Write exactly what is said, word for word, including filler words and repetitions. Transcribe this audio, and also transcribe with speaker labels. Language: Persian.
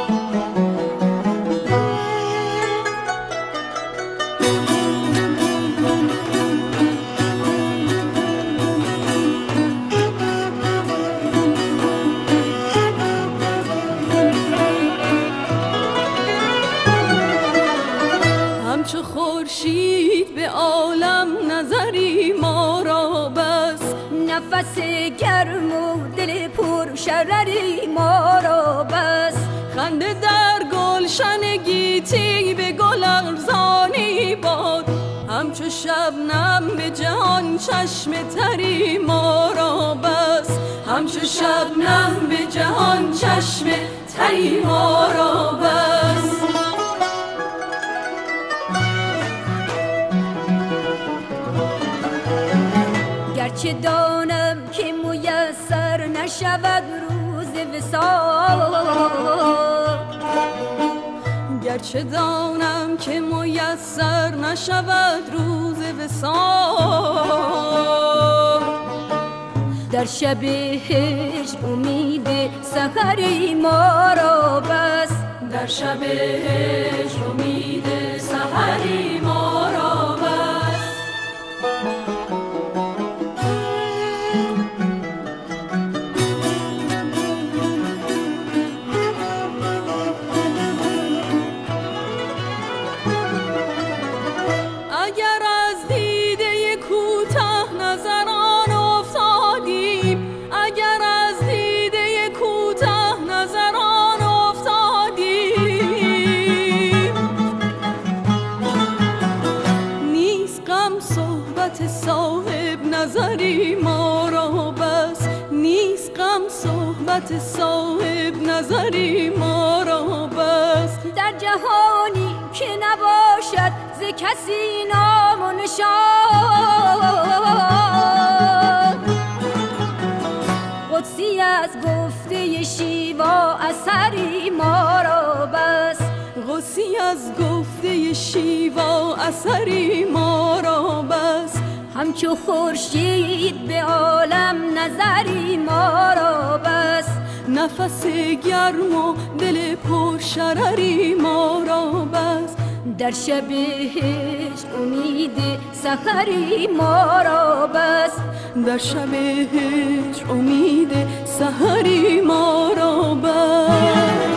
Speaker 1: همچو خورشید به عالم نظری ما را بس،
Speaker 2: نفس گرم و دل پر شرری ما را بس.
Speaker 1: خنده در گلشن گیتی به گل ارزانی باد، همچو شبنم به جهان چشم تری ما را بس، همچو شبنم به جهان چشم تری ما را بس.
Speaker 2: گرچه دانم که میسر نشود روز وصال،
Speaker 1: گرچه دانم که میسر نشود روز وصال،
Speaker 2: در شب هجر امید سحری ما را بس،
Speaker 1: در شب هجر امید سحری ما را بس. اگر از دیده کوته نظران افتادیم، اگر از دیده کوته نظران افتادیم، نیست غم صحبت صاحب نظری ما را بس، نیست غم صحبت صاحب نظری ما را بس.
Speaker 2: در جهانی که نباشد ز کسی نام و نشان، قدسی از گفته شیوا اثری ما را بس،
Speaker 1: قدسی از گفته شیوا اثری ما را بس.
Speaker 2: همچو خورشید به عالم نظری ما را بس،
Speaker 1: نفس گرم و دل پر شرری ما را بس.
Speaker 2: در شب هجر امید سحری ما را بس،
Speaker 1: در شب هجر امید سحری ما را بس.